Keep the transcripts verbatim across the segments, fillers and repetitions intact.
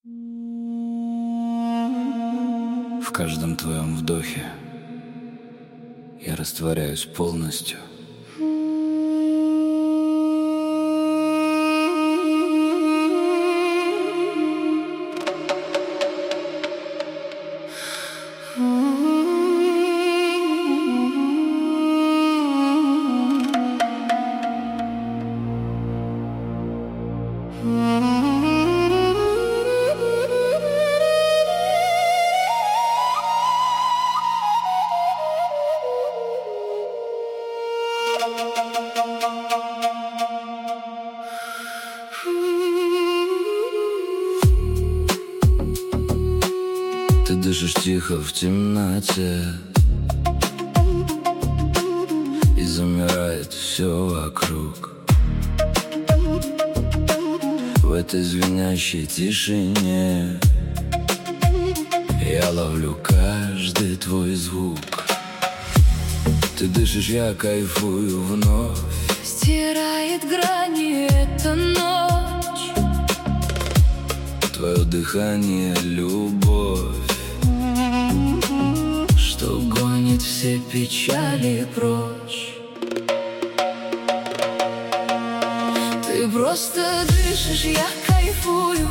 В каждом твоем вдохе я растворяюсь полностью. Ты дышишь тихо в темноте, и замирает все вокруг. В этой звенящей тишине я ловлю каждый твой звук. Ты дышишь, я кайфую вновь. Стирает грани эта ночь. Твое дыхание — любовь, что гонит все печали прочь. Ты просто дышишь, я кайфую,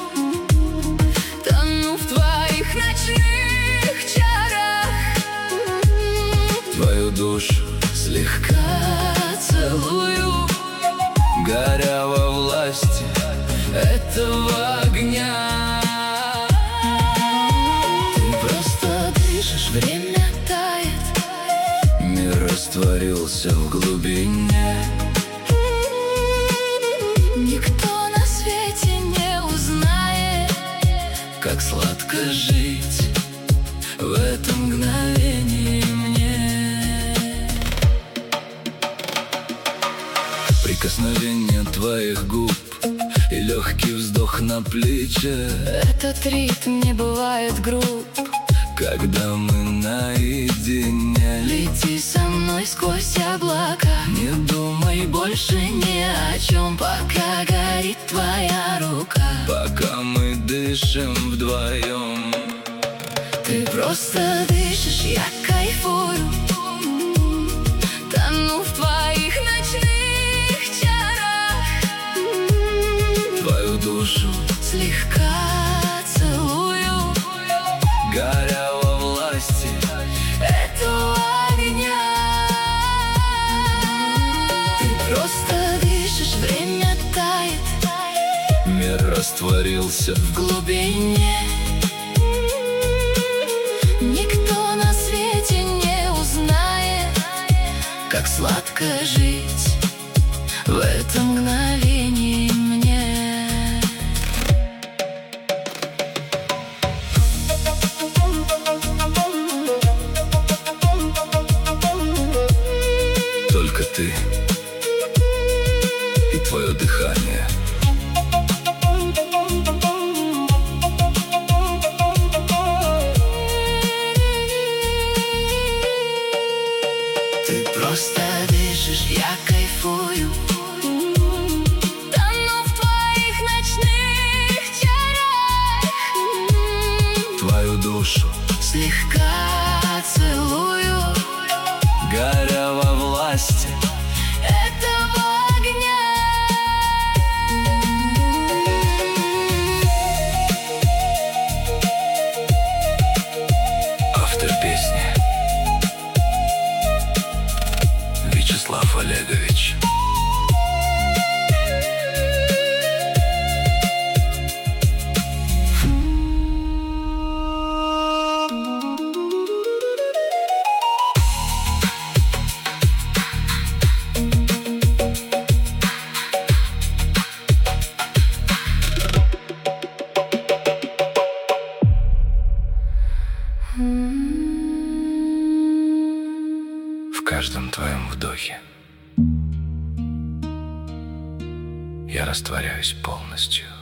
тону в твоих ночных чарах. Твою душу слегка целую, горя во власти этого огня. Ты просто дышишь, время тает, мир растворился в глубине. Никто на свете не узнает, Как сладко жить в этом мгновении мне. прикосновение твоих губ и легкий вздох на плече. Этот ритм не бывает груб, Когда мы наедине. лети со мной сквозь облака, Не думай больше ни о чем, пока горит твоя рука. пока мы дышим вдвоем. Ты просто дышишь, я кайфую, тону в твоих ночных чарах. Твою душу Слегка целую, горя во власти этого огня. Ты просто дышишь, время тает, мир растворился в в глубине. Никто на свете не узнает, как сладко жить в этом мгновении мне. Только ты и твое дыхание. Ты просто дышишь, я кайфую, тону в твоих ночных чарах. Твою душу Слегка целую, горя во власти этого огня. Автор песни Вячеслав Олегович. В каждом твоем вдохе я растворяюсь полностью.